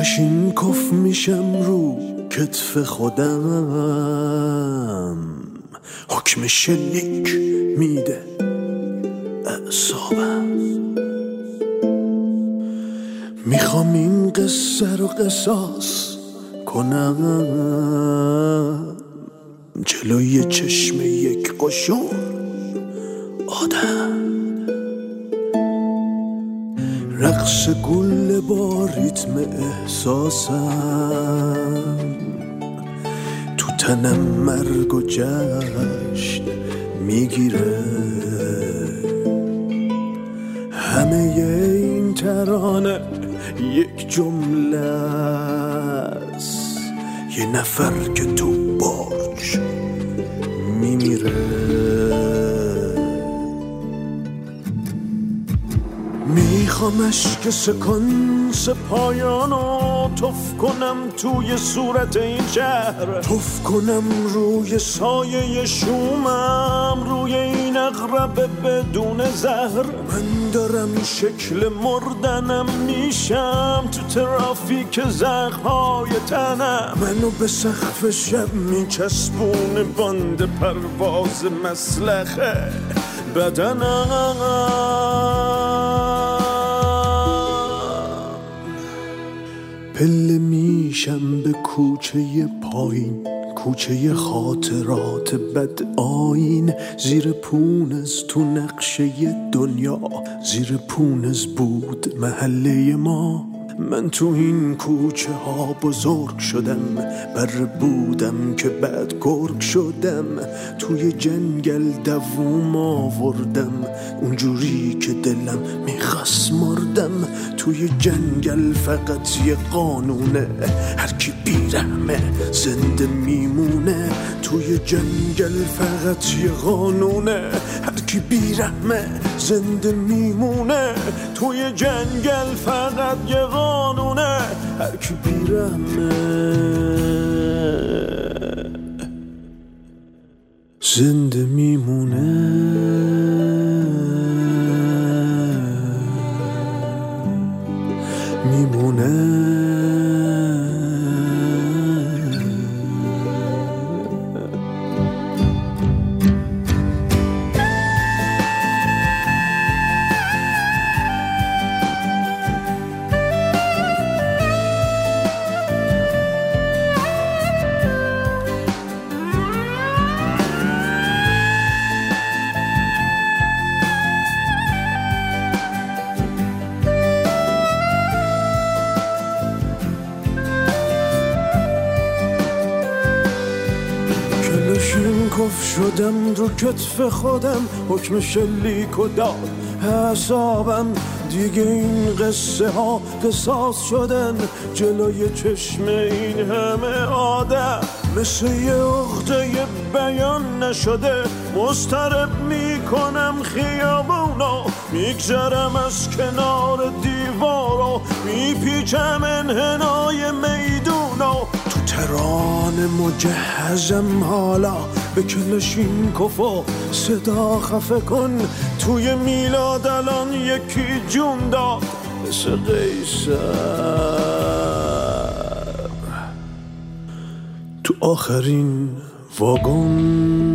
کلاشینکوف میشم رو کتف خودم، حکم شلیک میده اعصابم. میخوام این قصه رو قصاص کنم جلوی چشم یک قشون آدم. رقص گل با ریتم احساسم، تو تنم مرگ و جشن میگیره. همه این ترانه یک جمله است، یه نفر که تو برج میمیره. میخوام اشک سکانس پایانو تف کنم توی صورت این شهر، تف کنم روی سایه شومم، روی این اغرب بدون زهر. من دارم شکل مردنم میشم تو ترافیک زخم‌های تنم. منو به سقف شب میچسبونه باند پرواز مسلخه بدنم. پله میشم به کوچه پایین، کوچه خاطرات بد آیین. زیر پونز تو نقشه دنیا، زیر پونز بود محله ما. من تو این کوچه ها بزرگ شدم، بر بودم که بعد گرگ شدم. توی جنگل دووم آوردم، اونجوری که دلم میخواست مردم. توی جنگل فقط یه قانونه، هر کی بیرحمه زنده میمونه. توی جنگل فقط یه قانونه، هر کی بیرحمه زنده میمونه. توی جنگل فقط یه قانونه، هر کی بیرحمه زنده میمونه. کلاشینکوف شدم رو کتف خودم، حکم شلیک و داد حسابم. دیگه این قصه ها قصاص شدن جلوی چشم این همه آدم. مثل یه عقده بیان نشده مضطرب میکنم خیابونو. میگذرم از کنار دیوارو، میپیچم انحنای میدونو. تو ترانه مجهزم حالا به کلاشینکوف و صدا خفه کن. توی میلاد الان یکی جون داد مثل قیصر. تو آخرین واگن